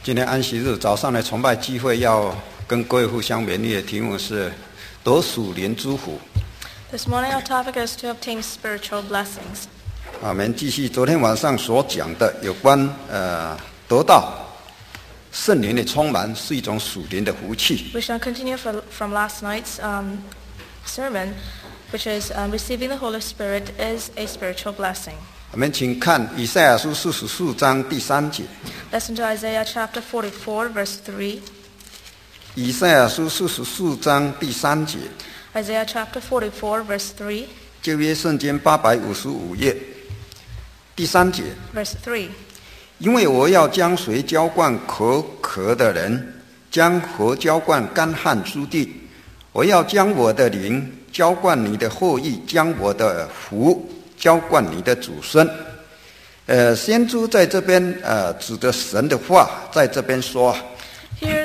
今天安息日早上的崇拜聚会要跟各位互相勉励的题目是得属灵祝福。 This morning our topic is to obtain spiritual blessings. 我们继续昨天晚上所讲的有关得到圣灵的充满是一种属灵的福气。 We shall continue from last night's sermon, which is receiving the Holy Spirit is a spiritual blessing. 我们请看以赛亚书44章第3节。 Listen to Isaiah chapter 44, verse 3. 以赛亚书44章第3节。 Isaiah chapter 44, verse 3. 旧约圣经855页第3节。 Verse 3. 因为我要将水浇灌口渴的人，将河浇灌干旱之地。我要将我的灵浇灌你的后裔，将我的福浇灌你的祖孙。先知在这边指着神的话，在这边说。 Here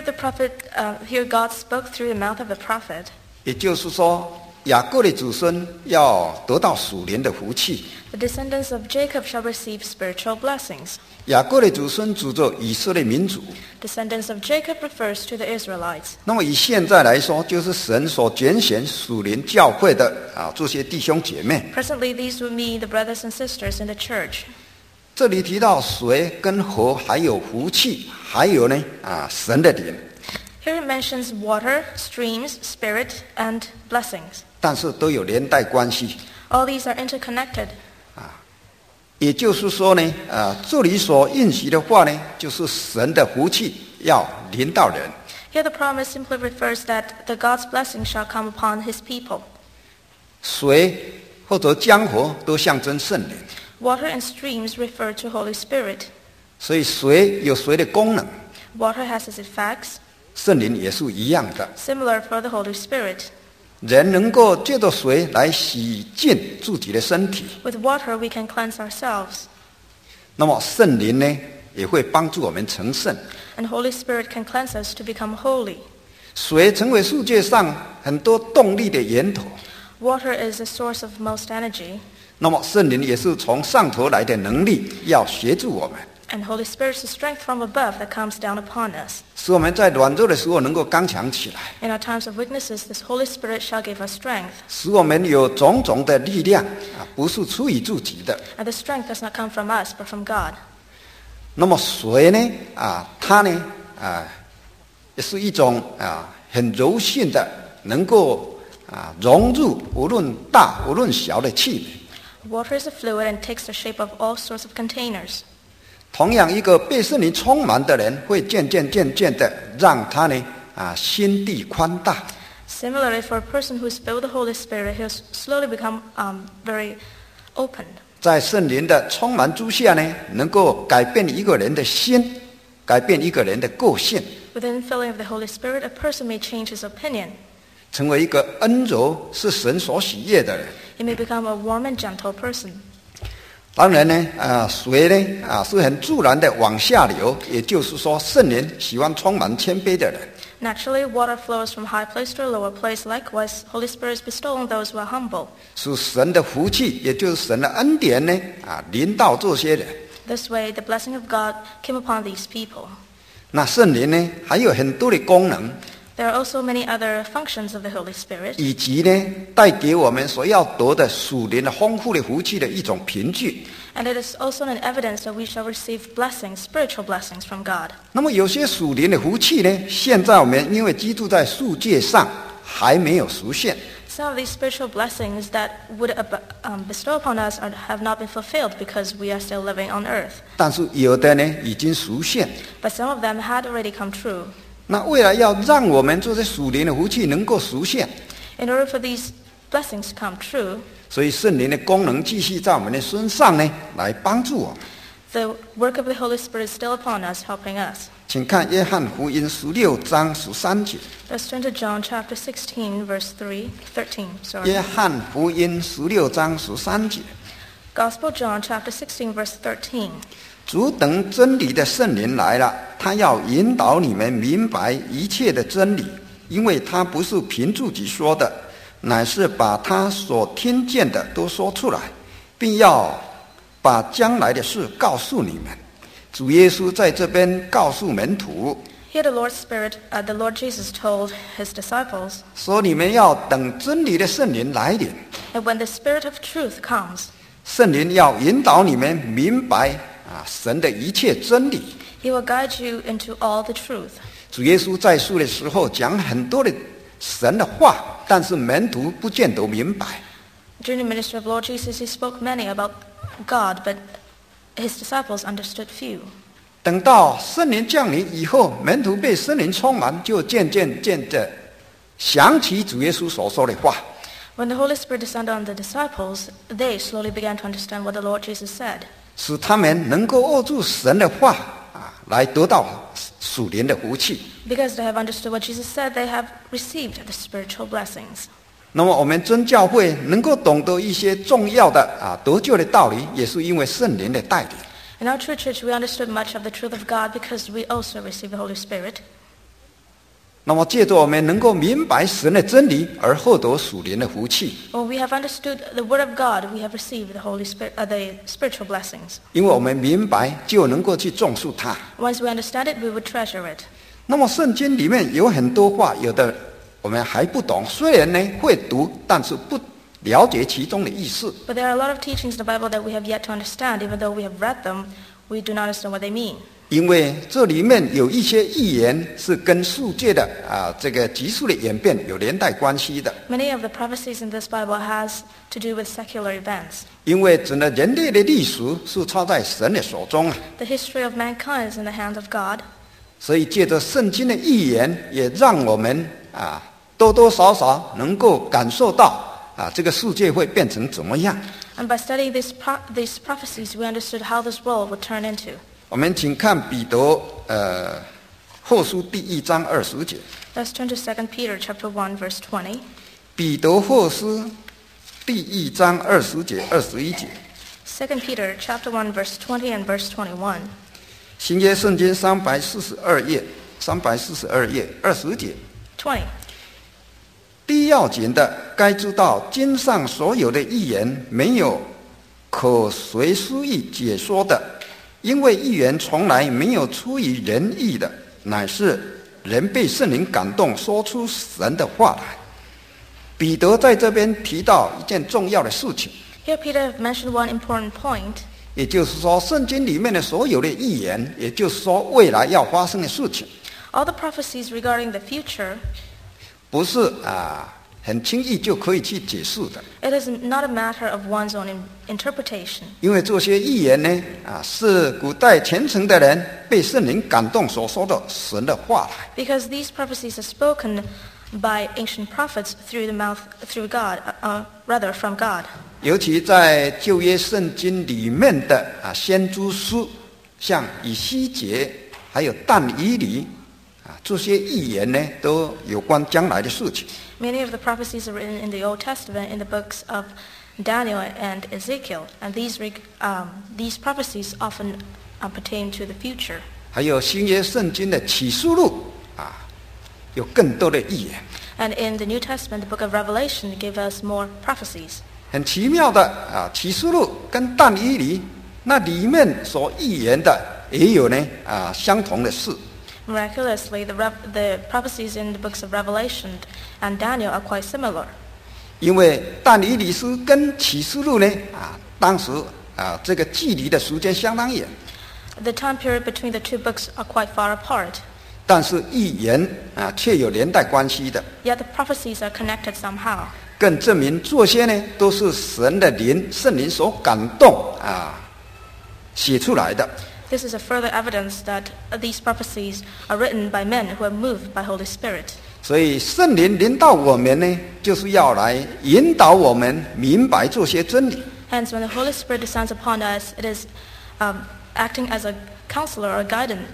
God spoke through the mouth of the prophet. 也就是说，雅各的祖孙要得到属灵的福气。 The descendants of Jacob shall receive spiritual blessings. 雅各的祖孙指着以色列民族。 Descendants of Jacob refers to the Israelites. 那么以现在来说，就是神所拣选属灵教会的这些弟兄姐妹。 Presently, these would be the brothers and sisters in the church. 这里提到水跟河，还有福气，还有呢神的灵。 Here it mentions water, streams, spirit, and blessings. 但是都有连带关系。 All these are interconnected. 也就是说呢，这里所应许的话呢，就是神的福气要临到人。 Here the promise simply refers that the God's blessing shall come upon His people. 水或者江河都象征圣灵。 Water and streams refer to Holy Spirit. 所以水有水的功能， Water has its effects, 圣灵也是一样的。 similar for the Holy Spirit. 人能够借着水来洗净自己的身体， With water we can cleanse ourselves, 那么圣灵呢也会帮助我们成圣。 and Holy Spirit can cleanse us to become holy. 水成为世界上很多动力的源头， Water is the source of most energy, 那么圣灵也是从上头来的能力，要协助我们， and Holy Spirit is the strength from above that comes down upon us. 使我们在软弱的时候能够刚强起来， In our times of weaknesses, this Holy Spirit shall give us strength, 使我们有种种的力量不是出于自己的。 and the strength does not come from us, but from God. 那么水呢它呢也是一种很柔性的，能够融入无论大无论小的器皿。 Water is a fluid and takes the shape of all sorts of containers. 同样，一个被圣灵充满的人，会渐渐的让他呢心地宽大。 Similarly, for a person who is filled with the Holy Spirit, he'll slowly become very open. 在圣灵的充满之下呢，能够改变一个人的心，改变一个人的个性， Within filling of the Holy Spirit, a person may change his opinion. 成为一个温柔是神所喜悦的人。 He may become a warm and gentle person. 当然呢，水呢是很自然的往下流，也就是说，圣灵喜欢充满谦卑的人。 Naturally, water flows from high place to a lower place. Likewise, Holy Spirit is bestowed on those who are humble. 是神的福气，也就是神的恩典呢临到这些人。 This way, the blessing of God came upon these people. 那圣灵呢还有很多的功能， There are also many other functions of the Holy Spirit, 以及呢带给我们所要得的属灵的丰富的福气的一种凭据。 and it is also an evidence that we shall receive blessings, spiritual blessings from God. 那么有些属灵的福气呢，现在我们因为基督在世界上还没有实现。 Some of these spiritual blessings that would bestow upon us have not been fulfilled because we are still living on earth. 但是有的呢已经实现。 But some of them had already come true. 那未来要让我们这些属灵的福气能够实现， In order for these blessings to come true, 所以圣灵的功能继续在我们的身上呢，来帮助我们。 the work of the Holy Spirit is still upon us, helping us. 请看约翰福音16章13节。 Let's turn to John chapter 16, verse 13. 约翰福音16章13节。 Gospel John chapter 16, verse 13. 主等真理的圣灵来了，他要引导你们明白一切的真理，因为他不是凭自己说的，乃是把他所听见的都说出来，并要把将来的事告诉你们。 主耶稣在这边告诉门徒 Here the Lord Jesus told his disciples 说：“你们要等真理的圣灵来临， that when the Spirit of truth comes, 圣灵要引导你们明白神的一切真理。” he will guide you into all the truth. 主耶稣在世的时候讲很多的神的话，但是门徒不见得明白。 During the ministry of Lord Jesus, he spoke many about God, but his disciples understood few. 等到圣灵降临以后，门徒被圣灵充满，就渐的想起主耶稣所说的话。 When the Holy Spirit descended on the disciples, they slowly began to understand what the Lord Jesus said. 使他们能够握住神的话来得到属灵的福气。 Because they have understood what Jesus said, they have received the spiritual blessings. 那么我们真教会能够懂得一些重要的得救的道理，也是因为圣灵的带领。 In our true church, we understood much of the truth of God because we also received the Holy Spirit. 那么借着我们能够明白神的真理而获得属灵的福气。 When we have understood the Word of God, we have received the Holy Spirit, the spiritual blessings. 因为我们明白，就能够去重视它。 Once we understand it, we would treasure it. 那么圣经里面有很多话，有的我们还不懂，虽然呢会读，但是不了解其中的意思。 But there are a lot of teachings in the Bible that we have yet to understand. Even though we have read them, we do not understand what they mean. 因为这里面有一些预言是跟世界的这个急速的演变有连带关系的。 Many of the prophecies in this Bible has to do with secular events. 因为整个人类的历史是操在神的手中 The history of mankind is in the hands of God. 所以借着圣经的预言，也让我们多多少少能够感受到这个世界会变成怎么样。 And by studying these prophecies, we understood how this world would turn into. 我们请看彼得后书第1章20节。 Let's turn to 2 Peter chapter 1, verse 20. 彼得后书第1章20节、21节。 2 Peter chapter 1, verse 20 and verse 21. 新约圣经342页20节。 20. 第一要紧的，该知道经上所有的预言没有可随私意解说的，因为预言从来没有出于人意的，乃是人被圣灵感动说出神的话来。彼得在这边提到一件重要的事情， Here Peter mentioned one important point. 也就是说圣经里面的所有的预言，也就是说未来要发生的事情， All the prophecies regarding the future, 不是很轻易就可以去解释的。 it is not a matter of one's own interpretation. 因为这些预言呢，是古代虔诚的人被圣灵感动所说的神的话来。 Because these prophecies are spoken by ancient prophets through God, rather from God. 尤其在旧约圣经里面的先知书，像以西结还有但以理这些预言呢，都有关将来的事情。 Many of the prophecies are written in the Old Testament in the books of Daniel and Ezekiel, and these prophecies often pertain to the future. 还有新约圣经的启示录有更多的预言。 And in the New Testament, the book of Revelation gave us more prophecies. 很奇妙的启示录跟但以理那里面所预言的也有呢相同的事。 Miraculously, the prophecies in the books of Revelation and Daniel are quite similar. 因为但以理书跟启示录呢当时这个距离的时间相当远。 The time period between the two books are quite far apart. 但是预言却有连带关系的。 Yet the prophecies are connected somehow. 更证明这些呢都是神的灵圣灵所感动写出来的。 This is a further evidence that these prophecies are written by men who are moved by Holy Spirit. 所以圣灵临到我们呢，就是要来引导我们明白这些真理。 Hence, when the Holy Spirit descends upon us, it is acting as a counselor or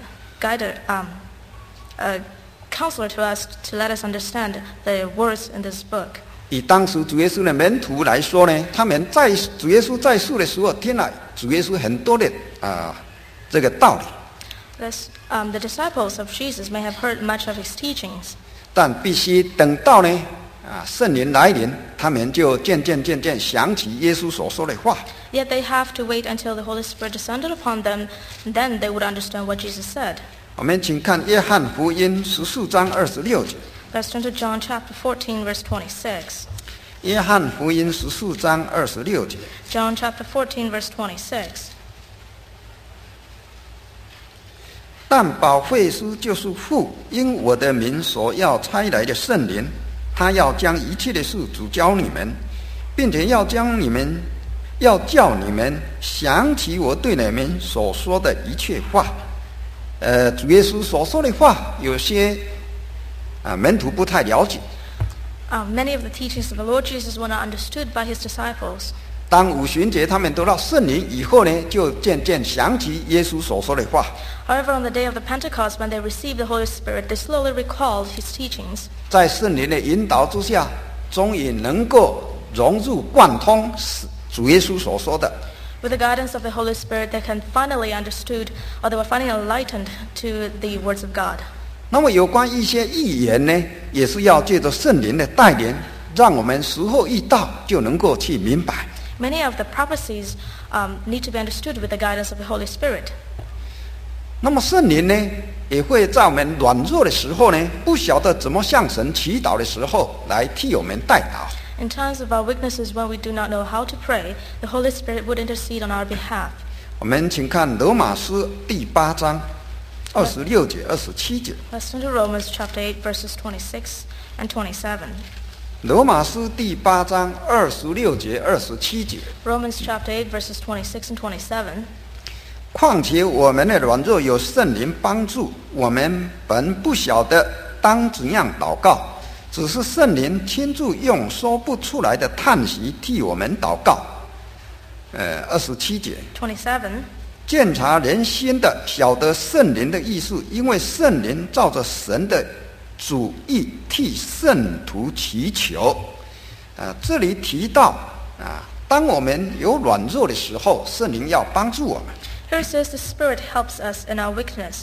a counselor to us to let us understand the words in this book. 以当时主耶稣的门徒来说呢，他们在主耶稣在世的时候，听了主耶稣很多的这个道理。 The disciples of Jesus may have heard much of his teachings. 但必须等到呢圣灵来临，他们就渐渐想起耶稣所说的话。 Yet they have to wait until the Holy Spirit descended upon them, and then they would understand what Jesus said. 我们请看约翰福音14章26节。 Let's turn to John chapter 14, verse 26. 约翰福音14章26节。 John chapter 14, verse 26. 但保惠师就是父因我的名所要差来的圣灵，他要将一切的事主教你们，并且要叫你们想起我对你们所说的一切话。主耶稣所说的话，有些门徒不太了解。 Many of the teachings of the Lord Jesus were not understood by his disciples. 当五旬节他们得到圣灵以后呢，就渐渐想起耶稣所说的话。 However, on the day of the Pentecost, when they received the Holy Spirit, they slowly recalled his teachings. 在圣灵的引导之下，终于能够融入贯通主耶稣所说的。 With the guidance of the Holy Spirit, they can finally understood, or they were finally enlightened to the words of God. 那么有关一些预言呢，也是要借着圣灵的带领，让我们时候一到就能够去明白。 Many of the prophecies need to be understood with the guidance of the Holy Spirit. 那么圣灵呢，也会在我们软弱的时候呢，不晓得怎么向神祈祷的时候，来替我们代祷。 In times of our weaknesses, when we do not know how to pray, the Holy Spirit would intercede on our behalf. 我们请看罗马书第8章26节、27节。 Let's turn to Romans chapter 8, verses 26 and 27. 罗马书第8章26节、27节。 Romans chapter 8, verses 26 and 27. 况且我们的软弱有圣灵帮助，我们本不晓得当怎样祷告，只是圣灵亲自用说不出来的叹息替我们祷告。27节。 27. 鉴察人心的，晓得圣灵的意思，因为圣灵照着神的主意替圣徒祈求。这里提到当我们有软弱的时候，圣灵要帮助我们。 Here it says the Spirit helps us in our weakness.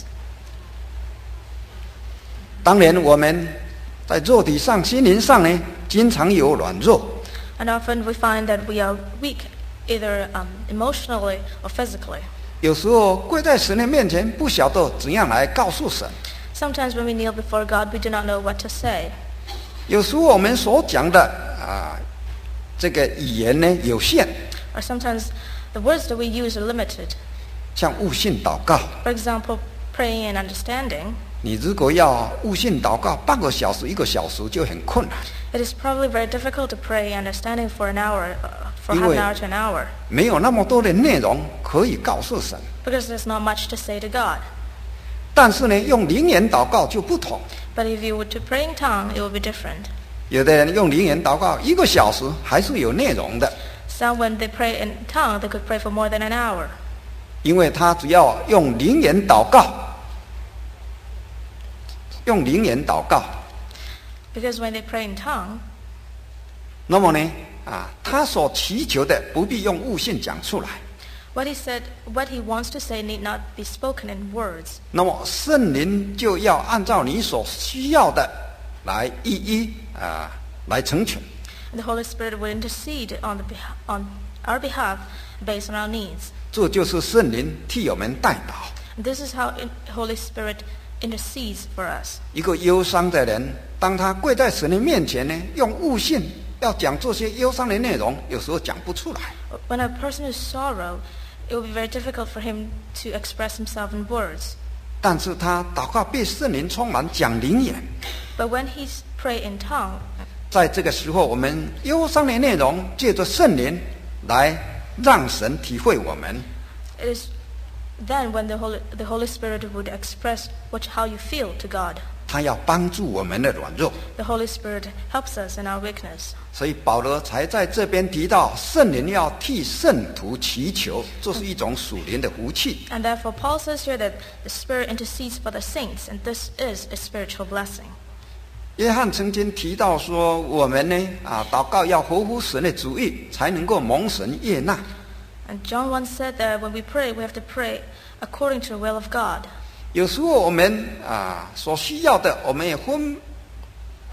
当然，我们在肉体上、心灵上呢，经常有软弱。 And often we find that we are weak, either emotionally or physically. 有时候跪在神的面前，不晓得怎样来告诉神。 Sometimes when we kneel before God, we do not know what to say. 有时候我们所讲的这个语言呢有限。 Or sometimes the words that we use are limited. 像悟性祷告。 For example, praying and understanding. 你如果要悟性祷告半个小时、1个小时就很困难。 It is probably very difficult to pray understanding for an hour, for half an hour to an hour. 没有那么多的内容可以告诉神。 Because there's not much to say to God. 但是呢，用灵言祷告就不同。 But if you were to pray in tongue, it would be different. 有的人用灵言祷告1个小时还是有内容的。 Some when they pray in tongue, they could pray for more than an hour. 因为他只要用灵言祷告，用灵言祷告。 Because when they pray in tongue, 那么呢，他所祈求的不必用悟性讲出来。 what he wants to say need not be spoken in words. 那么圣灵就要按照你所需要的来一一来成全。 And the Holy Spirit will intercede on our behalf based on our needs. 这就是圣灵替我们代祷。 And this is how the Holy Spirit intercedes for us. 一个忧伤的人，当他跪在神的面前呢，用悟性要讲这些忧伤的内容，有时候讲不出来。 When a person is sorrow, it will be very difficult for him to express himself in words. 但是他祷告被圣灵充满，讲灵言。 But when he pray in tongue, 在这个时候，我们忧伤的内容借着圣灵来让神体会我们。 it is then when the Holy Spirit would express how you feel to God. 他要帮助我们的软弱。 The Holy Spirit helps us in our weakness. 所以保罗才在这边提到，圣灵要替圣徒祈求，这是一种属灵的福气。 And therefore Paul says here that the Spirit intercedes for the saints, and this is a spiritual blessing. 约翰曾经提到说，我们呢祷告要合乎神的主意，才能够蒙神悦纳。 And John once said that when we pray, we have to pray according to the will of God. 有时候我们所需要的，我们也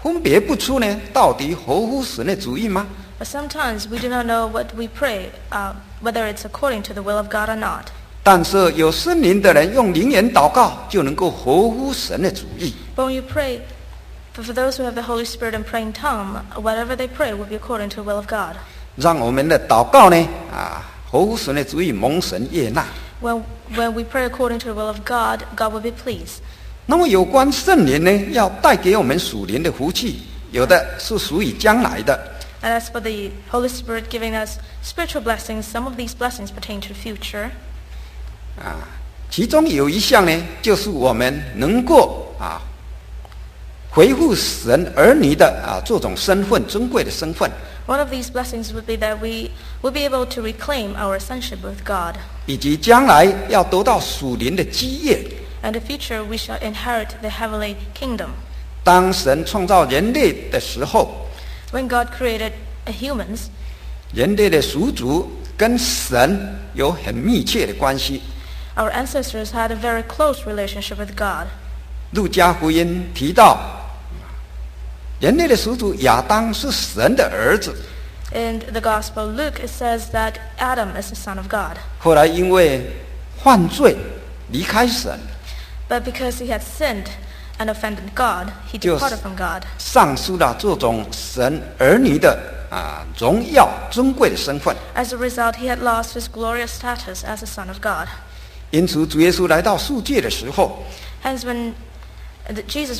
分别不出呢，到底合乎神的旨意吗？ But sometimes we do not know what we pray, whether it's according to the will of God or not. 但是有圣灵的人用灵言祷告，就能够合乎神的旨意。 But when you pray, for those who have the Holy Spirit and pray in tongue, whatever they pray will be according to the will of God. 让我们的祷告呢，合乎神的旨意，蒙神悦纳。 When we pray according to the will of God, God will be pleased. 那么有关圣灵呢，要带给我们属灵的福气，有的是属于将来的。 And as for the Holy Spirit giving us spiritual blessings, some of these blessings pertain to the future. 其中有一项呢，就是我们能够回复神儿女的这种身份，珍贵的身份。 One of these blessings would be that we will be able to reclaim our sonship with God. 以及将来要得到属灵的基业。 And in the future we shall inherit the heavenly kingdom. 当神创造人类的时候， When God created humans, 人类的属主跟神有很密切的关系。 our ancestors had a very close relationship with God. 路加福音提到，人类的属主亚当是神的儿子， In the Gospel of Luke, it says that Adam is the son of God. 后来因为犯罪离开神， But because he had sinned and offended God, he departed from God. 丧失了这种神儿女的荣耀尊贵的身份。 As a result, he had lost his glorious status as a son of God. 因此，主耶稣来到世界的时候， Hence, when Jesus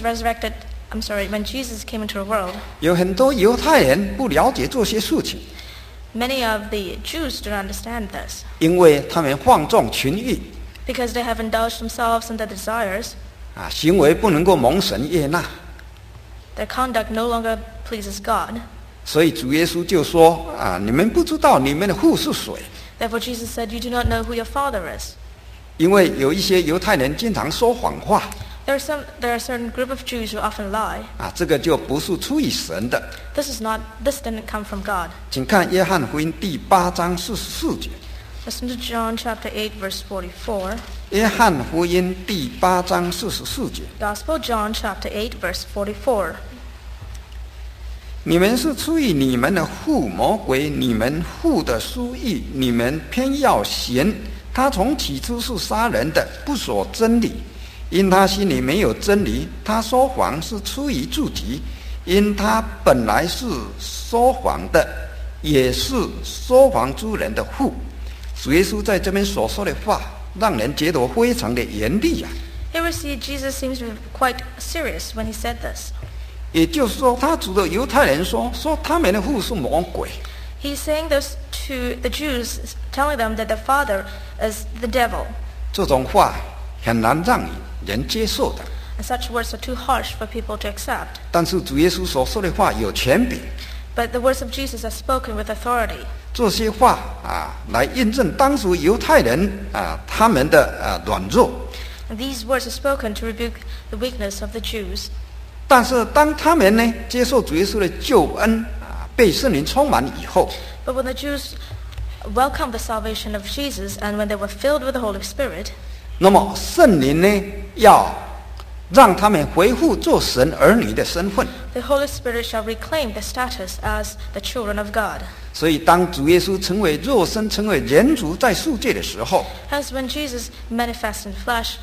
came into the world, 有很多犹太人不了解这些事情， many of the Jews do not understand this 因为他们放纵情欲， because they have indulged themselves in their desires. 行为不能够蒙神悦纳， Their conduct no longer pleases God. 所以主耶稣就说：你们不知道你们的父是谁。 Therefore, Jesus said, "You do not know who your father is." 因为有一些犹太人经常说谎话， There are a certain group of Jews who often lie. 这个就不是出于神的。 This didn't come from God. 请看约翰福音第8章44节。 Listen to John chapter 8, verse 44. 约翰福音第8章44节。 Gospel John chapter 8, verse 44. 你们是出于你们的父魔鬼，你们父的私欲，你们偏要行。他从起初是杀人的，不说真理，因他心里没有真理。他说谎是出于自己，因他本来是说谎的，也是说谎之人的父。主耶稣在这边所说的话，让人觉得非常的严厉。 Here we see Jesus seems to be quite serious when he said this. 也就是说，他指着犹太人说他们的父是魔鬼。 He's saying this to the Jews, telling them that their father is the devil. 这种话很难让人接受的。 And such words are too harsh for people to accept. 但是主耶稣所说的话有权柄， But the words of Jesus are spoken with authority. 这些话来印证当时犹太人他们的软弱。 And these words are spoken to rebuke the weakness of the Jews. 但是当他们呢接受主耶稣的救恩被圣灵充满以后， But when the Jews welcomed the salvation of Jesus and when they were filled with the Holy Spirit, 那么圣灵呢要让他们恢复做神儿女的身份。 the Holy Spirit shall reclaim their status as the children of God. 所以当主耶稣成为肉身，成为人族在世界的时候， Hence, when Jesus manifested in flesh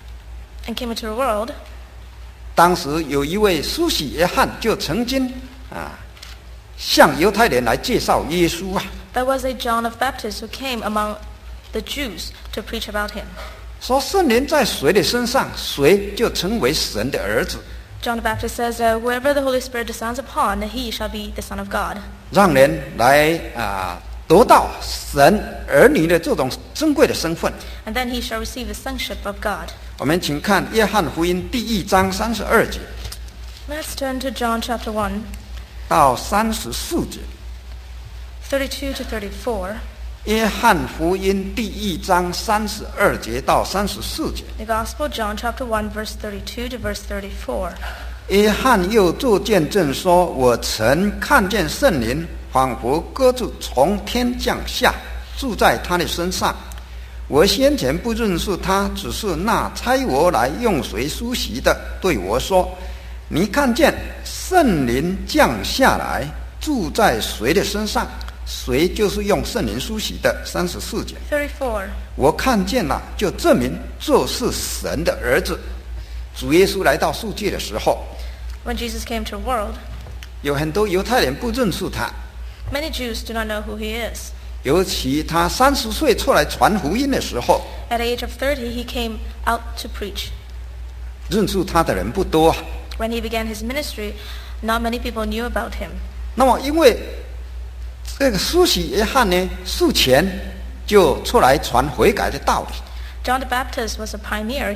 and came into the world, 当时有一位施洗约翰就曾经向犹太人来介绍耶稣 there was a John of Baptist who came among the Jews to preach about him. 说圣灵在谁的身上，谁就成为神的儿子， John the Baptist says, "Wherever the Holy Spirit descends upon, he shall be the Son of God." 让人来得到神儿女的这种珍贵的身份。 And then he shall receive the sonship of God. 我们请看约翰福音第1章32节 Let's turn to John chapter 1, 到34节。 32 to 34. 约翰福音第1章32节到34节。 The Gospel of John chapter 1, verse 32 to verse 34. 约翰又作见证说：“我曾看见圣灵仿佛鸽子从天降下，住在他的身上。我先前不认识他，只是那差我来用水施洗的对我说： 你看见圣灵降下来，住在谁的身上？谁就是用圣灵梳洗的。34节。 34. 我看见了，就证明这是神的儿子。主耶稣来到世界的时候， When Jesus came to the world, 有很多犹太人不认识他， many Jews do not know who he is. 尤其他30岁出来传福音的时候， At the age of 30, he came out to preach. 认识他的人不多。 When he began his ministry, not many people knew about him. 那么因为这个施洗约翰呢，事前就出来传悔改的道理。 John the Baptist was a pioneer.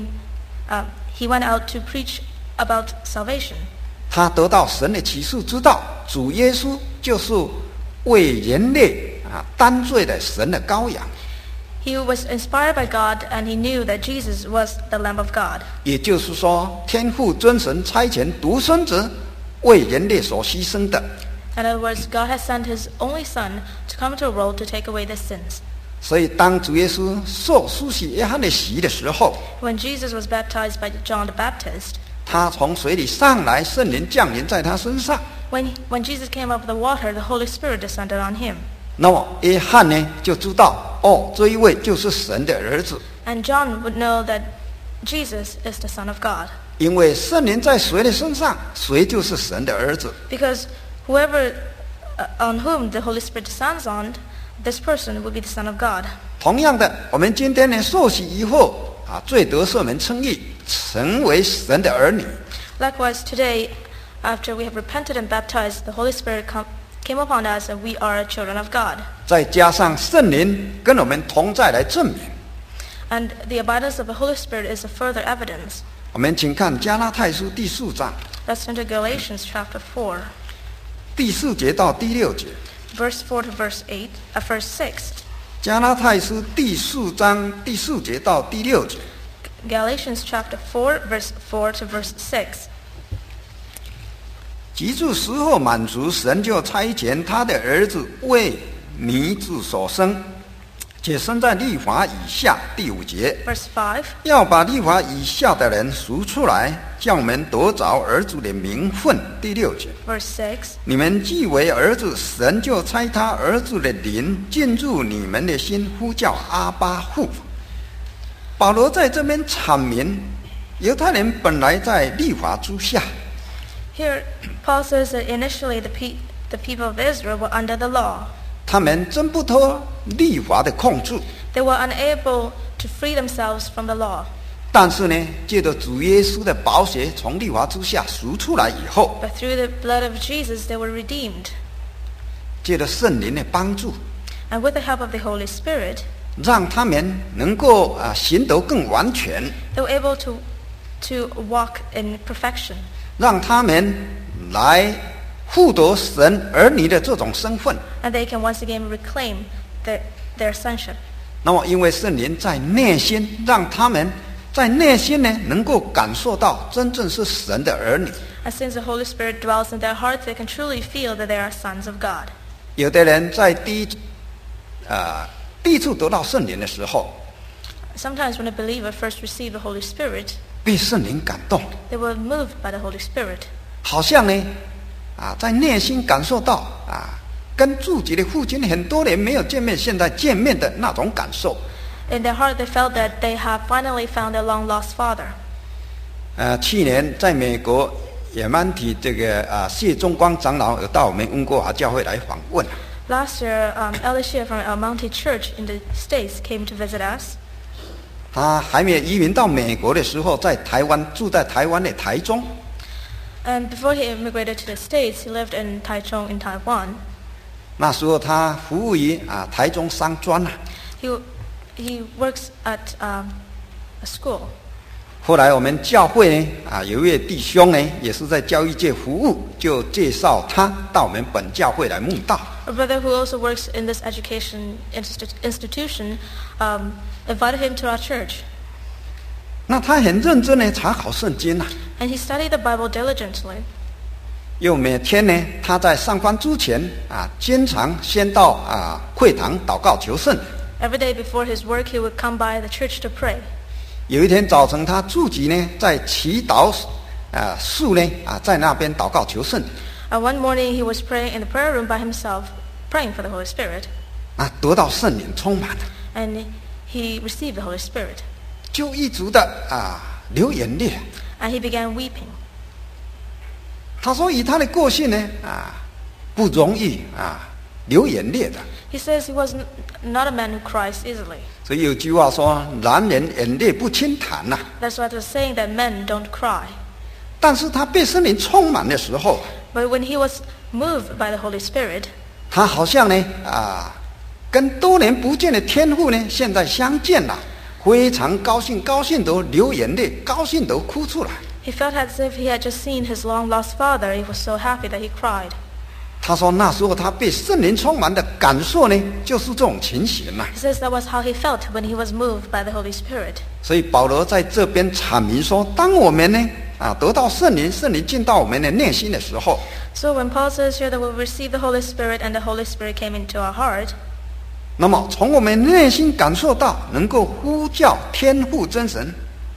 He went out to preach about salvation. 他得到神的启示，知道主耶稣就是为人类担罪的神的羔羊。 He was inspired by God, and he knew that Jesus was the Lamb of God. 也就是说，天父真神差遣独生子为人类所牺牲的。 In other words, God has sent his only Son to come into the world to take away the sins. 所以，当主耶稣受施洗约翰的洗的时候， When Jesus was baptized by John the Baptist, 他从水里上来，圣灵降临在他身上。 when Jesus came up with the water, the Holy Spirit descended on him. 那么约翰呢，就知道这一位就是神的儿子， And John would know that Jesus is the Son of God. 因为圣灵在谁的身上，谁就是神的儿子。 Because whoever on whom the Holy Spirit descends on, this person will be the Son of God. 同样的，我们今天呢，受洗以后罪得赦免称义，成为神的儿女。 Likewise, today, after we have repented and baptized, the Holy Spirit came upon us, and we are children of God. 再加上圣灵跟我们同在来证明。 And the abidance of the Holy Spirit is a further evidence. 我们请看加拉太书第4章 Let's turn to Galatians chapter 4, 第4节到第6节。 verse 4 to verse 6. 加拉太书第4章第4节到第6节。 Galatians chapter 4, verse 4 to verse 6. 及至时候满足，神就差遣他的儿子为女子所生，且生在律法以下。第5节， Verse 5. 要把律法以下的人赎出来，叫我们得着儿子的名分。第6节， Verse 6. 你们既为儿子，神就差他儿子的灵进入你们的心，呼叫阿爸父。保罗在这边阐明，犹太人本来在律法之下。 Here, Paul says that initially the people of Israel were under the law. 他们挣不脱律法的控制， They were unable to free themselves from the law. 但是呢，借着主耶稣的宝血从律法之下赎出来以后， But through the blood of Jesus, they were redeemed. 借着圣灵的帮助， And with the help of the Holy Spirit, 让他们能够行得更完全， they were able to walk in perfection. 让他们来获得神儿女的这种身份。 And they can once again reclaim their sonship. 那么，因为圣灵在内心，让他们在内心呢能够感受到真正是神的儿女。 And since the Holy Spirit dwells in their hearts, they can truly feel that they are sons of God. 有的人在第一次得到圣灵的时候， Sometimes when a believer first received the Holy Spirit, 被圣灵感动， they were moved by the Holy Spirit. 好像呢在内心感受到跟自己的父亲很多年没有见面，现在见面的那种感受。 In their heart, they felt that they have finally found their long-lost father. 去年在美国野蛮体这个谢忠光长老有到我们温哥华教会来访问。 Last year, Elder Shea from El Monte Church in the States came to visit us. 他还没有移民到美国的时候，在台湾住在台湾的台中。 And before he immigrated to the States, he lived in Taichung in Taiwan. 那时候他服务于台中商专 He works at a school. 后来我们教会呢有一位弟兄呢，也是在教育界服务，就介绍他到我们本教会来慕道。 A brother who also works in this education institution invited him to our church. 那他很认真的查考圣经 And he studied the Bible diligently. 又每天呢，他在上班之前经常先到会堂祷告求圣。 Every day before his work, he would come by the church to pray. 有一天早晨，他自己呢在祈祷树呢在那边祷告求圣灵。 One morning he was praying in the prayer room by himself, praying for the Holy Spirit. 得到圣灵充满了， And he received the Holy Spirit. 就一直的流眼泪。 And he began weeping. 他说以他的个性呢不容易流眼泪的。 He says he was not a man who cries easily. 所以有句话说男人眼泪不轻弹呐。 That's why it was saying that men don't cry. 但是他被圣灵充满的时候， But when he was moved by the Holy Spirit, 他好像呢跟多年不见的天父呢现在相见了，非常高兴，高兴得流眼泪，高兴得哭出来。 he felt as if he had just seen his long-lost father. He was so happy that he cried. 他说那时候他被圣灵充满的感受呢就是这种情形啊。 He says that was how he felt when he was moved by the Holy Spirit. 所以保罗在这边阐明说，当我们呢得到圣灵，圣灵进到我们的内心的时候， So when Paul says here that we receive the Holy Spirit and the Holy Spirit came into our heart, 那么从我们内心感受到能够呼叫天父真神。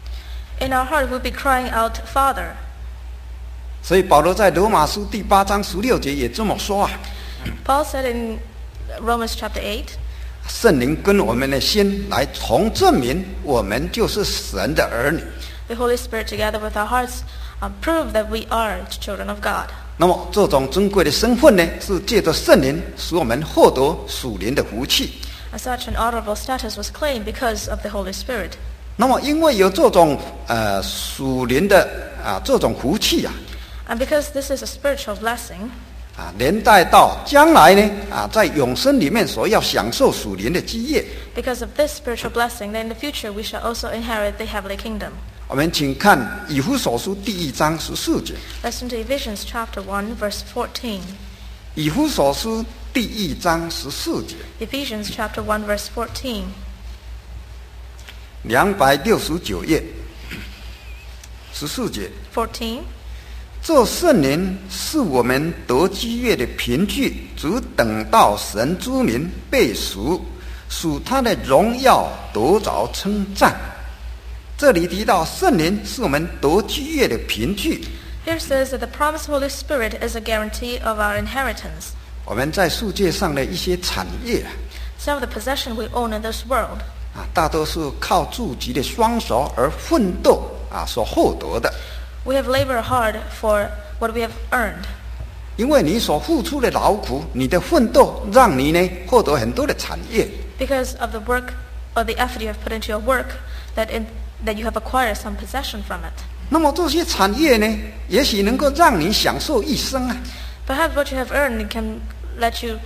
in our heart we'll be crying out, Father. 所以保罗在罗马书第8章16节也这么说 Paul said in Romans chapter 8, 圣灵跟我们的心来重证明我们就是神的儿女。 the Holy Spirit together with our hearts prove that we are children of God. 那么这种尊贵的身份呢，是借着圣灵使我们获得属灵的福气。 And such an honorable status was claimed because of the Holy Spirit. 那么因为有这种属灵的这种福气 And because this is a spiritual blessing, 连带到将来呢在永生里面所要享受属灵的基业。 because of this spiritual blessing, then in the future we shall also inherit the heavenly kingdom. 我们请看以弗所书第1章14节。 Let's turn to Ephesians chapter 1, verse 14. 以弗所书第1章14节。 Ephesians chapter 1, verse 14. 269页14节。 14. 这圣灵是我们得基业的凭据，只等到神之名被赎，属他的荣耀得着称赞。这里提到圣灵是我们得基业的凭据。 Here says that the promised Holy Spirit is a guarantee of our inheritance. 我们在世界上的一些产业 Some of the possession we own in this world, 大多是靠自己的双手而奋斗所获得的。 we have labored hard for what we have earned. 因为你所付出的劳苦，你的奋斗，让你呢获得很多的产业。 Because of the work or the effort you have put into your work, that you have acquired some possession from it. 那么这些产业呢，也许能够让你享受一生 Perhaps what you have earned can let you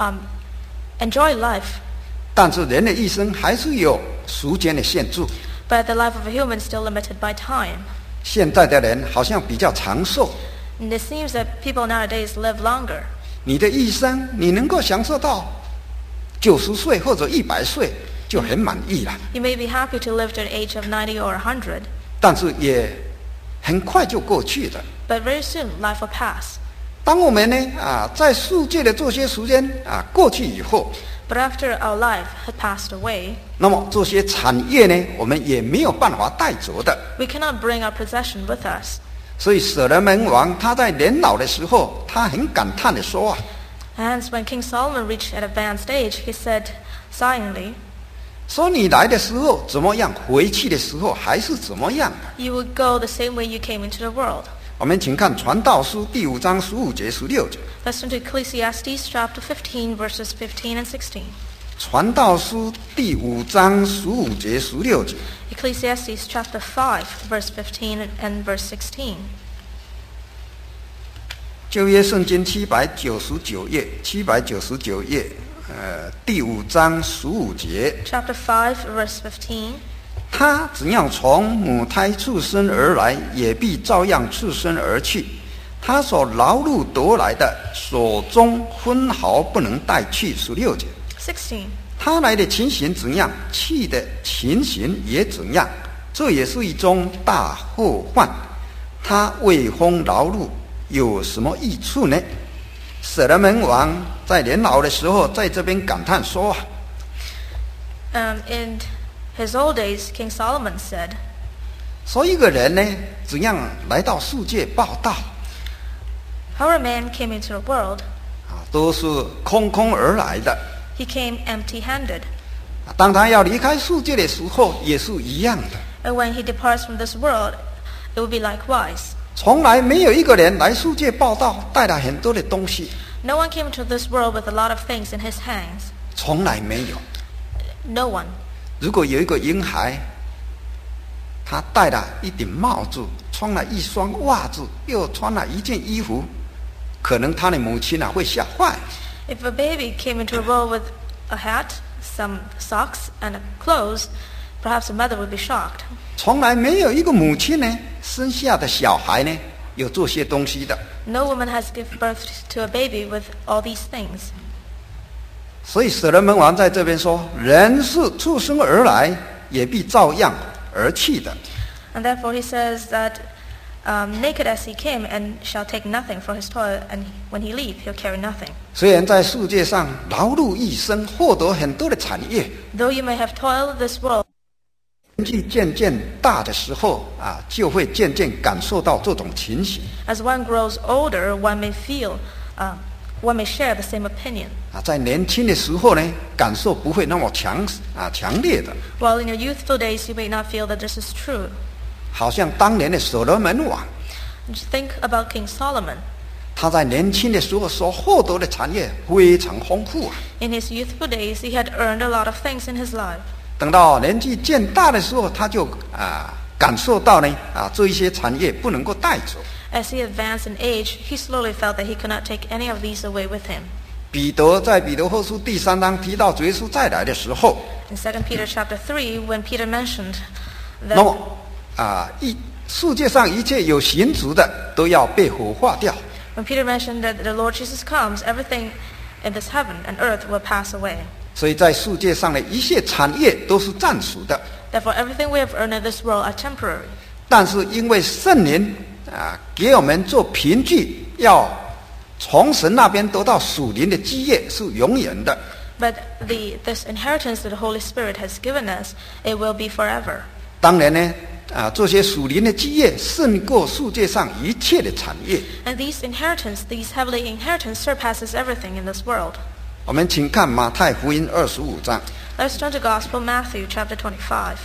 enjoy life, 但是人的一生还是有时间的限制。 but the life of a human is still limited by time. 现在的人好像比较长寿， And it seems that people nowadays live longer. 你的一生你能够享受到90岁或者100岁就很满意了， You may be happy to live to the age of 90 or 100, 但是也很快就过去了。 but very soon life will pass. 当我们呢在世界的这些时间过去以后， But after our life had passed away, 那么这些产业呢，我们也没有办法带走的。 we cannot bring our possession with us. 所以所罗门王他在年老的时候，他很感叹的说 Hence, when King Solomon reached an advanced age, he said sighingly, 说你来的时候怎么样，回去的时候还是怎么样。 You would go the same way you came into the world. 我们请看传道书第5章15节16节。 Let's turn to Ecclesiastes chapter 15, verses 15 and 16. 传道书第5章15节16节。 Ecclesiastes chapter 5, verse 15 and verse 16. 旧约圣经799页，799页，第5章15节。 Chapter 5, verse 15. 他怎样从母胎出生而来，也必照样出生而去。他所劳碌得来的，手中分毫不能带去。16节。 16. 他来的情形怎样，去的情形也怎样，这也是一种大祸患。他为风劳碌有什么益处呢？所罗门王在年老的时候，在这边感叹说 In his old days, King Solomon said, 说一个人呢，怎样来到世界报道 How a man came into the world, 都是空空而来的。 he came empty-handed. 当他要离开世界的时候，也是一样的。 And when he departs from this world, it will be likewise. 从来没有一个人来世界报道带来很多的东西， No one came into this world with a lot of things in his hands. 从来没有。 No one. 如果有一个婴孩，他戴了一顶帽子，穿了一双袜子，又穿了一件衣服，可能他的母亲会吓坏。 If a baby came into the world with a hat, some socks, and clothes, perhaps the mother would be shocked. 从来没有一个母亲呢，生下的小孩呢，有这些东西的。 No woman has given birth to a baby with all these things. 所以所罗门王在这边说，人是出生而来，也必照样而去的。 And therefore he says that naked as he came and shall take nothing for his toil, and when he leave, he'll carry nothing. 虽然在世界上劳碌一生，获得很多的产业， Though you may have toiled this world, 年纪渐渐大的时候就会渐渐感受到这种情形 as one grows older, one may feel, one may share the same opinion. 在年轻的时候呢，感受不会那么强烈的， While in your youthful days, you may not feel that this is true. 好像当年的所罗门王， Just think about King Solomon. 他在年轻的时候所获得的产业非常丰富 In his youthful days, he had earned a lot of things in his life. 等到年纪渐大的时候，他就感受到呢这一些产业不能够带走。 As he advanced in age, he slowly felt that he could not take any of these away with him. 彼得在彼得后书第3章提到主耶稣再来的时候， In 2 Peter chapter 3, when Peter mentioned 那 that 么世界上一切有形质的都要被火化掉。 when Peter mentioned that the Lord Jesus comes, everything in this heaven and earth will pass away. 所以在世界上的一切产业都是暂时的， Therefore, everything we have earned in this world are temporary. 但是因为圣灵给我们做凭据，要从神那边得到属灵的基业是永远的。 But this inheritance that the Holy Spirit has given us, it will be forever. 当然呢，这些属灵的基业胜过世界上一切的产业。 And these heavenly inheritance surpasses everything in this world. 我们请看马太福音25章 Let's turn to Gospel Matthew chapter 25,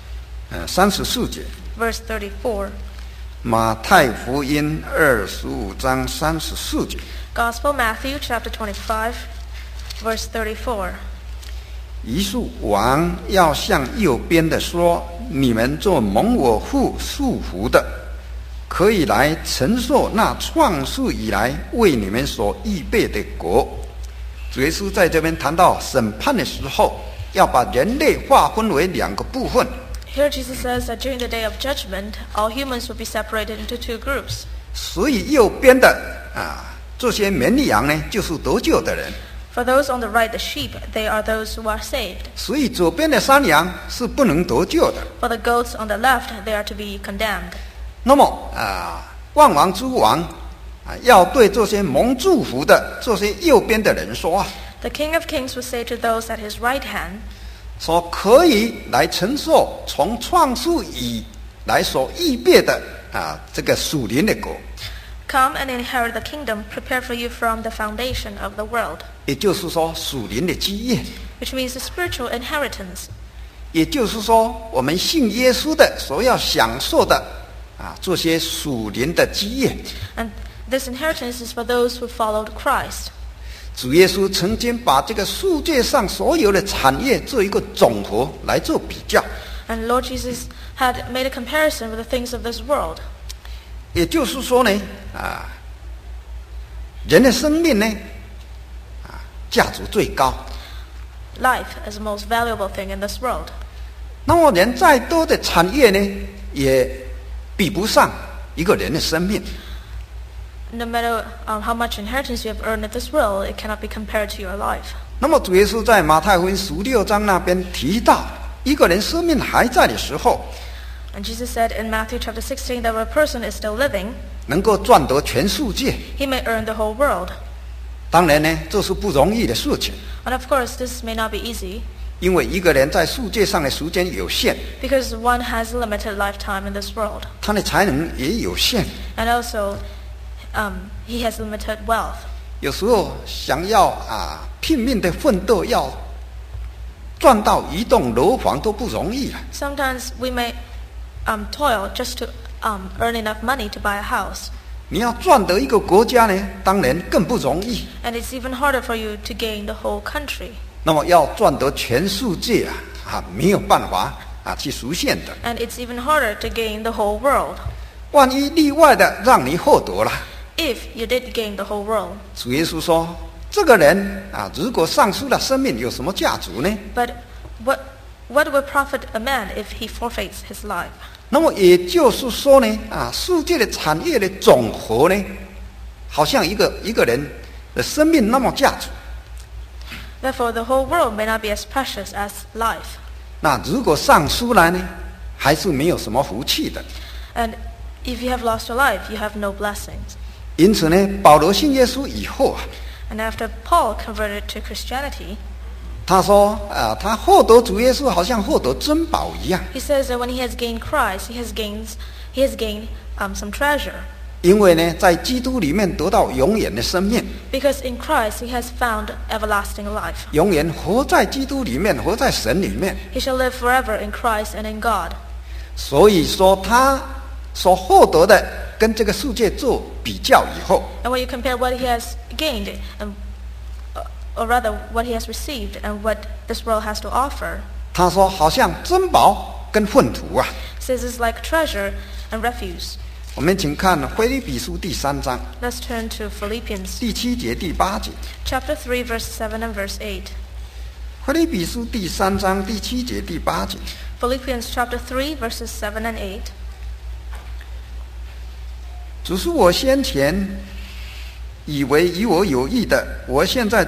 34节。 verse 34. 马太福音25章34节。 Gospel Matthew chapter 25, verse 34. 于是王要向右边的说：“你们做蒙我父祝福的，可以来承受那创世以来为你们所预备的国。”主耶稣在这边谈到审判的时候，要把人类划分为2个部分。 Here Jesus says that during the day of judgment, all humans will be separated into 2 groups. 所以右边的这些绵羊呢，就是得救的人； For those on the right, the sheep, they are those who are saved. 所以左边的山羊是不能得救的。 For the goats on the left, they are to be condemned. 那么万王之王要对这些蒙祝福的这些右边的人说 The King of Kings will say to those at his right hand, 说可以来承受从创世以来所预备的这个属灵的国， Come and inherit the kingdom prepared for you from the foundation of the world. 也就是说属灵的基业， Which means the spiritual inheritance. 也就是说我们信耶稣的所要享受的这些属灵的基业。 And this inheritance is for those who followed Christ. 主耶稣曾经把这个世界上所有的产业做一个总和来做比较， And Lord Jesus had made a comparison with the things of this world. 也就是说呢，人的生命呢，价值最高。 Life is the most valuable thing in this world. 那么人再多的产业呢，也比不上一个人的生命。 No matter how much inheritance you have earned in this world, it cannot be compared to your life. 那么主耶稣在马太福音16章那边提到，一个人生命还在的时候， And Jesus said in Matthew chapter 16 that when a person is still living, 能够赚得全世界。 he may earn the whole world. 当然呢，这是不容易的事情。 And of course, this may not be easy. 因为一个人在世界上的时间有限， because one has a limited lifetime in this world. 他的才能也有限。 And also, he has limited wealth. 有时候想要拼命的奋斗，要赚到一栋楼房都不容易了。 Sometimes we may toil just to earn enough money to buy a house. 你要赚得一个国家呢，当然更不容易。 And it's even harder for you to gain the whole country. 那么要赚得全世界没有办法去实现的。 And it's even harder to gain the whole world. 万一例外的让你获得了， If you did gain the whole world. 主耶稣说，这个人如果丧失了生命，有什么价值呢？ But what will profit a man if he forfeits his life? 那么也就是说呢，世界的产业的总和呢，好像一个人的生命那么价值。 Therefore, the whole world may not be as precious as life. 那如果丧失了呢，还是没有什么福气的。 And if you have lost your life, you have no blessings. 因此呢，保罗信耶稣以后 And after Paul converted to Christianity, 他说他获得主耶稣好像获得珍宝一样， he says that when he has gained Christ, he has gained some treasure. 因为呢，在基督里面得到永远的生命， Because in Christ he has found everlasting life. 永远活在基督里面，活在神里面。 He shall live forever in Christ and in God. 所以说，他所获得的跟这个世界做比较以后， And when you compare what he has gained, or rather what he has received and what this world has to offer, 他说好像珍宝跟粪土啊。 says it's like treasure and refuse. 我们请看腓立比书第3章 Let's turn to Philippians 第7节、第8节。 chapter 3, verse 7 and verse 8. 腓立比书第3章第7节、第8节。 Philippians chapter 3, verses 7 and 8. 只是我先前以为与我有益的，我现在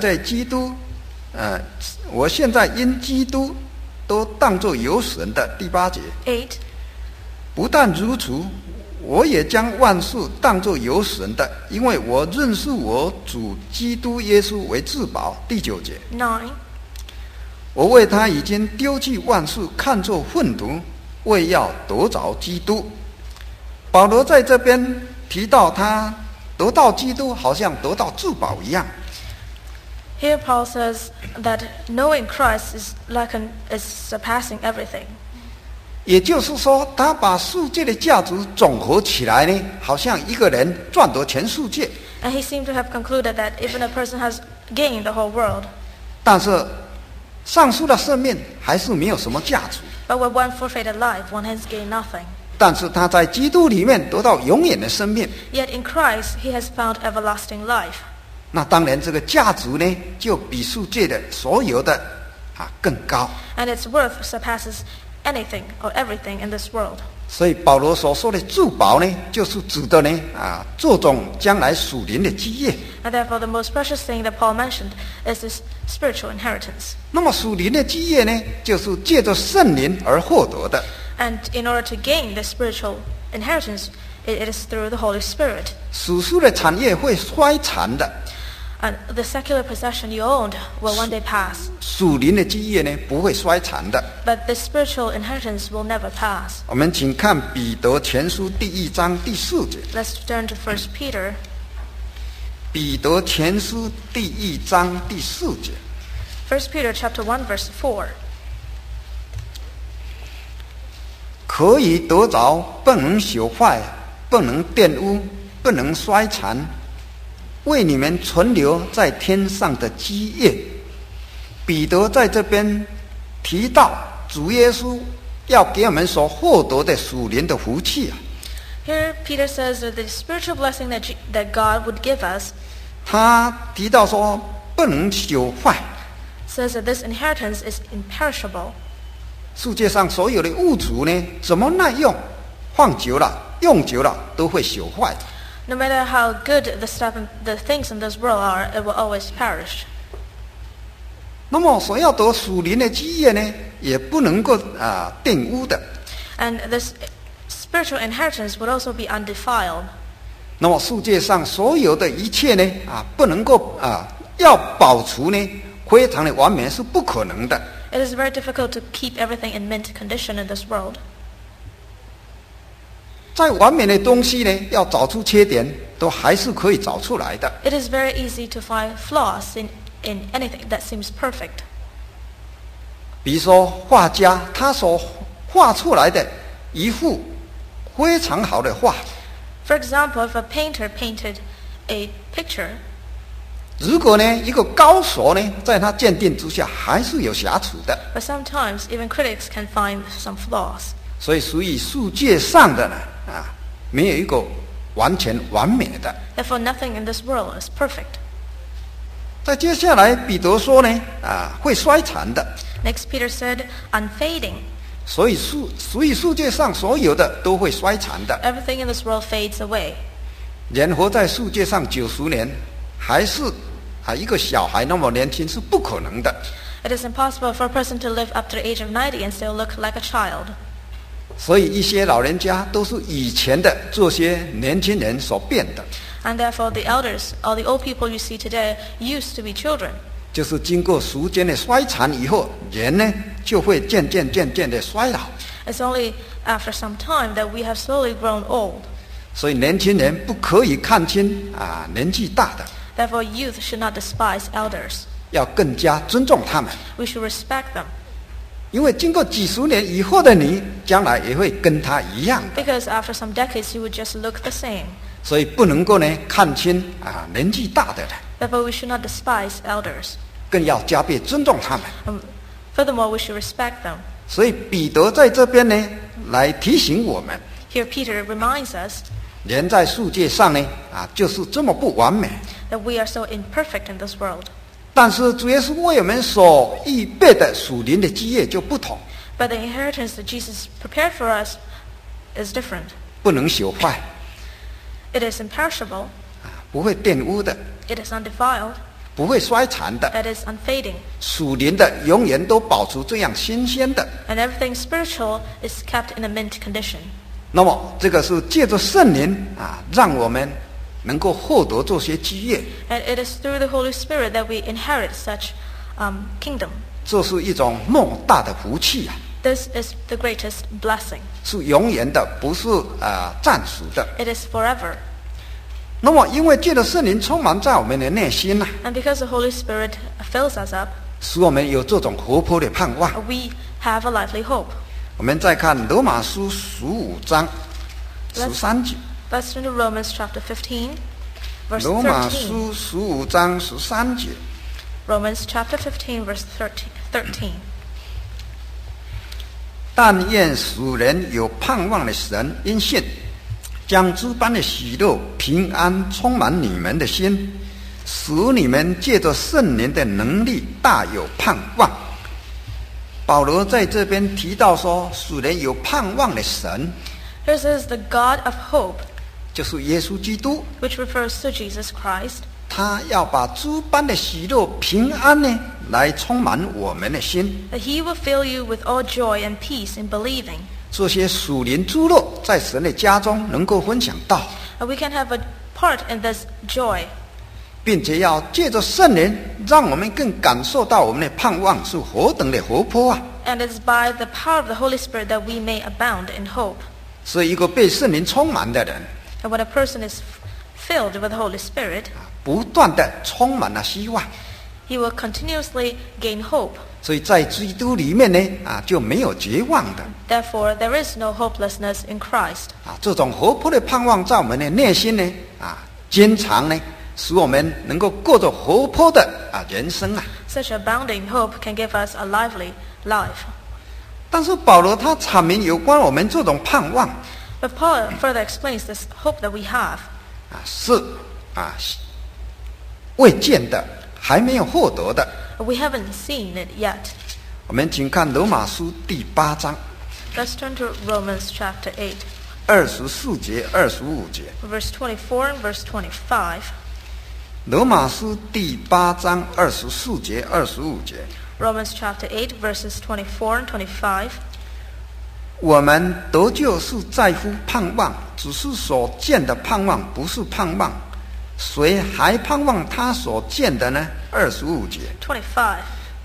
因基督都当作有损的。第8节。 8. 不但如此，我也将万事当作有损的，因为我认识我主基督耶稣为至宝。第9节。 9. 我为他已经丢弃万事，看作粪土，为要得着基督。保罗在这边提到他得到基督，好像得到至宝一样。 Here Paul says that knowing Christ is surpassing everything. 也就是说，他把世界的价值总合起来呢，好像一个人赚得全世界。 And he seemed to have concluded that even a person has gained the whole world, 但是丧失了生命还是没有什么价值。 but when one forfeited life, one has gained nothing. 但是他在基督里面得到永远的生命， Yet in Christ he has found everlasting life. 那当然这个价值呢，就比世界的所有的更高。 And its worth surpasses anything or everything in this world. 所以保罗所说的至宝呢，就是指的呢这种将来属灵的基业。 And therefore the most precious thing that Paul mentioned is this spiritual inheritance. 那么属灵的基业呢，就是借着圣灵而获得的。 And in order to gain this spiritual inheritance, it is through the Holy Spirit. 属世的产业会衰残的， And the secular possession you owned will one day pass. 属灵的基业呢不会衰残的。 But the spiritual inheritance will never pass. 我们请看彼得前书第1章第4节。 Let's turn to 1 Peter. 彼得前书第1章第4节。 1 Peter chapter 1, verse 4. 可以得着不能朽坏、不能玷污、不能衰残，为你们存留在天上的基业。彼得在这边提到主耶稣要给我们所获得的属灵的福气。 Here Peter says that the spiritual blessing that God would give us, 他提到说不能朽坏， says that this inheritance is imperishable. 世界上所有的物质呢，怎么耐用，放久了、用久了都会朽坏。 No matter how good the things in this world are, it will always perish. 那么所要得属灵的基业呢，也不能够玷污的。 And this spiritual inheritance would also be undefiled. 那么世界上所有的一切呢，不能够要保持呢非常的完美是不可能的。 It is very difficult to keep everything in mint condition in this world. 再完美的东西呢，要找出缺点，都还是可以找出来的。 It is very easy to find flaws in anything that seems perfect. 比如说画家，他所画出来的一幅非常好的画， For example, if a painter painted a picture, 如果呢一个高手呢，在他鉴定之下还是有瑕疵的， but sometimes even critics can find some flaws. 所以属于世界上的呢没有一个完全完美的。 Therefore, nothing in this world is perfect. 在接下来彼得说呢会衰残的， Next, Peter said, unfading. 所以世界上所有的都会衰残的。 Everything in this world fades away. 人活在世界上90年，还是一个小孩那么年轻是不可能的。 It is impossible for a person to live up to the age of 90 and still look like a child. 所以一些老人家都是以前的这些年轻人所变的， And therefore, the elders, or the old people you see today, used to be children. 就是经过时间的衰残以后，人呢就会渐渐的衰老。 It's only after some time that we have slowly grown old. 所以年轻人不可以看轻年纪大的， Therefore, youth should not despise elders. 要更加尊重他们。 We should respect them. 因为经过几十年以后的你，将来也会跟他一样的， Because after some decades, you would just look the same. 所以不能够呢看轻年纪大的人， Therefore, we should not despise elders. 更要加倍尊重他们。 Furthermore, we should respect them. 所以彼得在这边呢来提醒我们， Here, Peter reminds us 人在世界上呢就是这么不完美， that we are so imperfect in this world. 但是主耶稣为我们所预备的属灵的基业就不同， But the inheritance that Jesus prepared for us is different. 不能朽坏， It is imperishable. 不会玷污的， It is undefiled. 不会衰残的， It is unfading. 属灵的永远都保持这样新鲜的。 And everything spiritual is kept in a mint condition. 那么这个是借着圣灵让我们能够获得这些基业， And it is through the Holy Spirit that we inherit such kingdom. 这是一种莫大的福气 This is the greatest blessing. 是永远的，不是暂时的。 It is forever. 那么因为借着圣灵充满在我们的内心 And because the Holy Spirit fills us up, 使我们有这种活泼的盼望。 we have a lively hope. 我们再看罗马书15章13节， Let's turn to Romans chapter 15, verse 罗马 13. 书15章13节， Romans chapter 15, verse 13. 但愿使人有盼望的神因信，将诸般的喜乐、平安充满你们的心，使你们借着圣灵的能力大有盼望。保罗在这边提到说，使人有盼望的神， Here says the God of hope, 就是耶稣基督， which refers to Jesus Christ. 他要把诸般的喜乐、平安呢，来充满我们的心。 That he will fill you with all joy and peace in believing. 这些属灵诸乐在神的家中能够分享到， And we can have a part in this joy. 并且要借着圣灵，让我们更感受到我们的盼望是何等的活泼 And it is by the power of the Holy Spirit that we may abound in hope. 是一个被圣灵充满的人， And when a person is filled with the Holy Spirit, 不断的充满了希望。 he will continuously gain hope. 所以在基督里面呢，就没有绝望的 Therefore, there is no hopelessness in Christ. 这种活泼的盼望在我们的内心呢，经常呢，使我们能够过着活泼的人生 Such abounding hope can give us a lively life. 但是保罗他阐明有关我们这种盼望 But Paul further explains this hope that we have. 是未见的，还没有获得的。 We haven't seen it yet. 我们请看罗马书第8章 Let's turn to Romans chapter 8, 24节、25节。 verse 24 and verse 25. 罗马书第8章24节、25节。 Romans chapter 8, verses 24 and 25. 我们得救是在乎盼望，只是所见的盼望不是盼望，谁还盼望他所见的呢？25节。 25.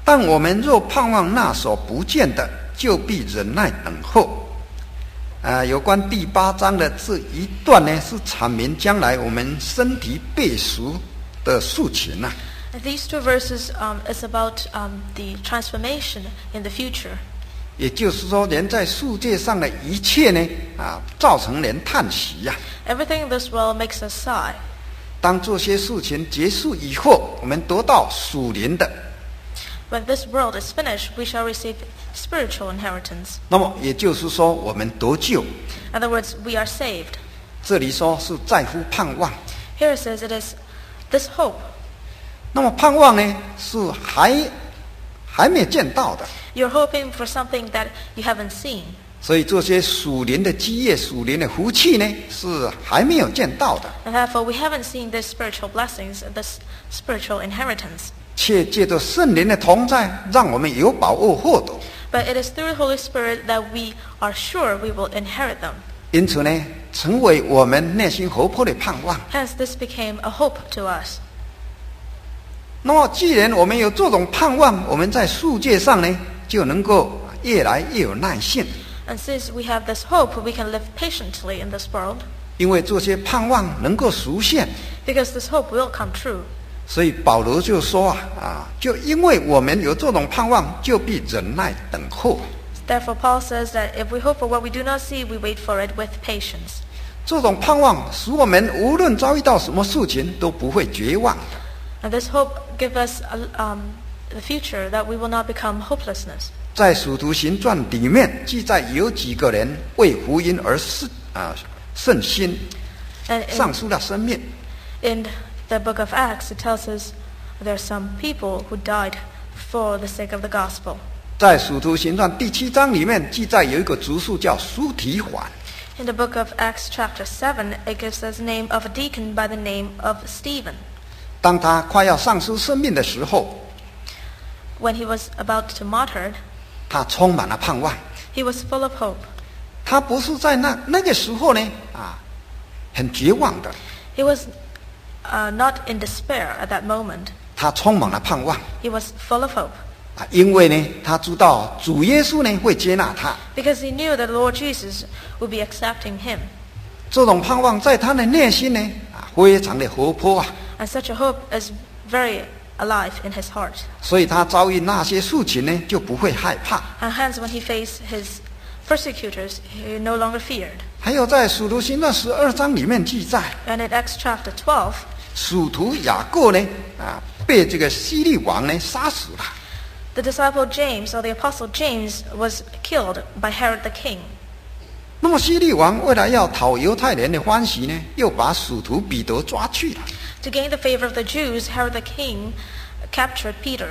但我们若盼望那所不见的，就必忍耐等候。有关第8章的这一段呢，是阐明将来我们身体被赎的事情啊。 These 2 verses is about the transformation in the future. 也就是说，人在世界上的一切呢，造成人叹息呀。 Everything in this world makes us sigh. 当这些事情结束以后，我们得到属灵的。 When this world is finished, we shall receive spiritual inheritance. 那么也就是说，我们得救。 In other words, we are saved. 这里说是在乎盼望。 Here it says it is this hope. 那么盼望呢，是还没见到的。 You're hoping for something that you haven't seen. 所以这些属灵的基业、属灵的福气呢，是还没有见到的。 And therefore, we haven't seen these spiritual blessings, this spiritual inheritance. 却借着圣灵的同在，让我们有把握获得。 But it is through the Holy Spirit that we are sure we will inherit them. 因此呢，成为我们内心活泼的盼望。 Hence, this became a hope to us. 那么，既然我们有这种盼望，我们在世界上呢，就能够越来越有耐性。 And since we have this hope, we can live patiently in this world. 因为这些盼望能够实现。 Because this hope will come true. 所以保罗就说就因为我们有这种盼望，就必忍耐等候。 Therefore, Paul says that if we hope for what we do not see, we wait for it with patience. 这种盼望使我们无论遭遇到什么事情都不会绝望的。 And this hope gives us the future that we will not become hopelessness. 在使徒行传里面记载有几个人为福音而圣心，丧失了生命。 In the book of Acts, it tells us there are some people who died for the sake of the gospel. 在使徒行传第7章里面记载有一个执事叫苏提反。 In the book of Acts chapter 7, it gives us the name of a deacon by the name of Stephen. 当他快要丧失生命的时候， When he was about to martyr, 他充满了盼望。 he was full of hope. 他不是在那个时候呢很绝望的。 He was not in despair at that moment. 他充满了盼望。 He was full of hope. 因为呢，他知道主耶稣呢会接纳他。 Because he knew that the Lord Jesus would be accepting him. 这种盼望在他的内心呢非常的活泼。 And such a hope is very alive in his heart. 所以他遭遇那些事情呢就不会害怕。 And hence, when he faced his persecutors, he no longer feared. 还有在使徒行传12章里面记载， And in Acts chapter 12, 使徒雅各呢被这个希律王呢杀死了。 the disciple James, or the apostle James, was killed by Herod the king. 那么希律王为了要讨犹太人的欢喜呢，又把使徒彼得抓去了。 To gain the favor of the Jews, Herod the king captured Peter.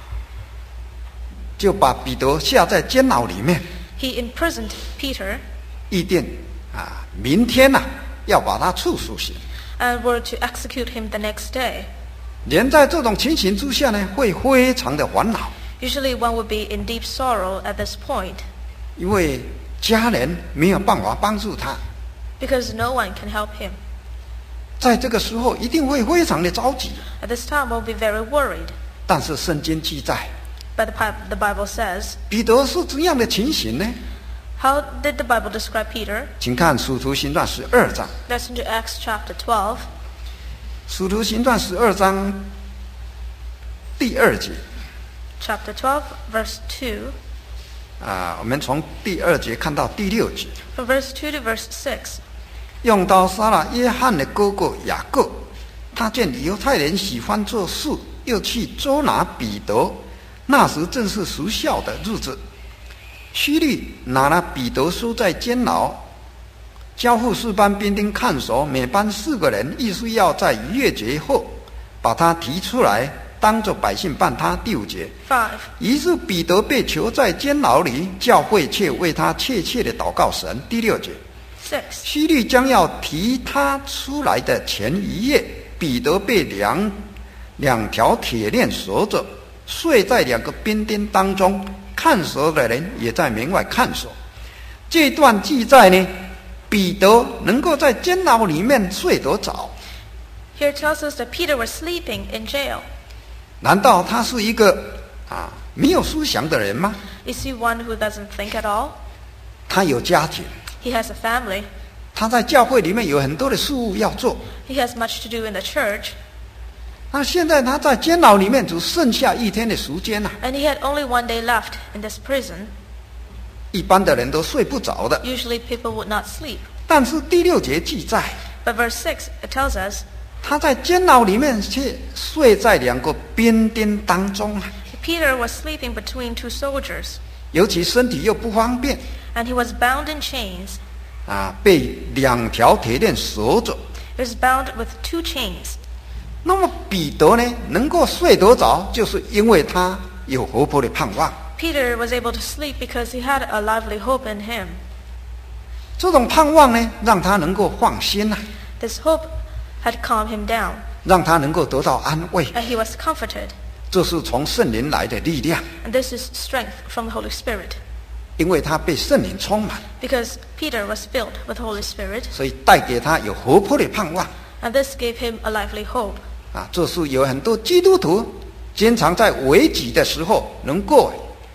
就把彼得下在监牢里面。 He imprisoned Peter 预定明天要把他处死刑。 and were to execute him the next day. 人在这种情形之下呢，会非常的烦恼， Usually one would be in deep sorrow at this point, 因为家人没有办法帮助他， because no one can help him. 在这个时候一定会非常的着急。 At this time we'll be very worried. 但是圣经记载， But the Bible says, 彼得是怎样的情形呢？ how did the Bible describe Peter? 请看使徒行传12章。 Let's into Acts chapter 12. 使徒行传12章第2节。 Chapter 12, verse 2. 我们从第2节看到第6节。 From verse 2 to verse 6. 用刀杀了约翰的哥哥雅各，他见犹太人喜欢做事，又去捉拿彼得。那时正是赎孝的日子。希律拿了彼得收在监牢，交付4班兵丁看守，每班4个人，意思要在逾越节后把他提出来，当着百姓办他。第5节。 5. 于是彼得被囚在监牢里，教会却为他切切的祷告神。第6节。 6. 希律将要提他出来的前一夜，彼得被两条铁链锁着，睡在2个兵丁当中，看守的人也在门外看守。这段记载呢，彼得能够在监牢里面睡得着。 Here it tells us that Peter was sleeping in jail. 难道他是一个没有思想的人吗？ Is he one who doesn't think at all? 他有家庭， He has a family. 他在教会里面有很多的事务要做。 He has much to do in the church. 那现在他在监牢里面只剩下一天的时间了。 And he had only one day left in this prison. 一般的人都睡不着的。 Usually people would not sleep. 但是第6节记载， But verse 6, it tells us 他在监牢里面却睡在2个兵丁当中啊， Peter was sleeping between 2 soldiers, 尤其身体又不方便 and he was bound in chains. 啊，被2条铁链锁着。 He was bound with 2 chains. 那么彼得呢，能够睡得着，就是因为他有活泼的盼望。 Peter was able to sleep because he had a lively hope in him. 这种盼望呢，让他能够放心啊， This hope had calmed him down, 让他能够得到安慰。 and he was comforted. 这是从圣灵来的力量， And this is strength from the Holy Spirit. 因为他被圣灵充满， Because Peter was filled with the Holy Spirit, 所以带给他有活泼的盼望 and this gave him a lively hope. 啊。这是有很多基督徒经常在危急的时候能够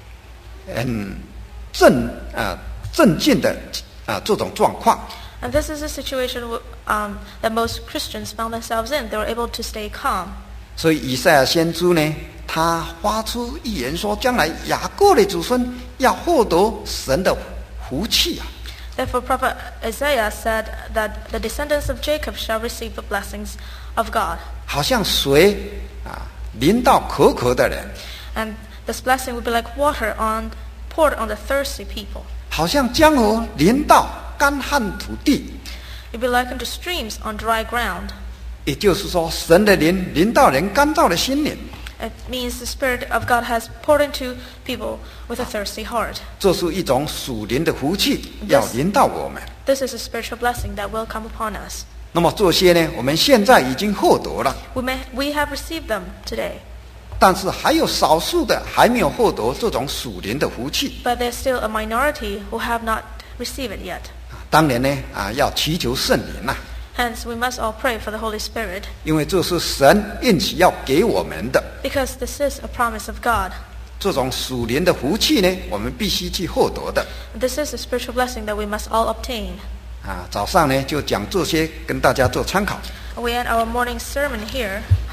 镇静的这种状况。 And this is a situation that most Christians found themselves in. They were able to stay calm. 所以以赛亚先知呢，他发出预言说，将来雅各的子孙要获得神的福气啊。 Therefore, Prophet Isaiah said that the descendants of Jacob shall receive the blessings of God. 好像水淋到渴的人， And this blessing would be like water poured on the thirsty people. 好像江河淋到干旱土地。 It would be like unto streams on dry ground. 也就是说，神的灵临到人干燥的心灵， It means the Spirit of God has poured into people with a thirsty heart. 这是一种属灵的福气，要临到我们。 This is a spiritual blessing that will come upon us. 那么这些呢，我们现在已经获得了， We have received them today, 但是还有少数的还没有获得这种属灵的福气。 but there's still a minority who have not received it yet. 当然呢，要祈求圣灵呐， Hence, we must all pray for the Holy Spirit, 因为这是神应许要给我们的 because this is a promise of God. 这种属灵的福气呢，我们必须去获得的。 This is a spiritual blessing that we must all obtain. 早上呢就讲这些，跟大家做参考。 We end our morning sermon here.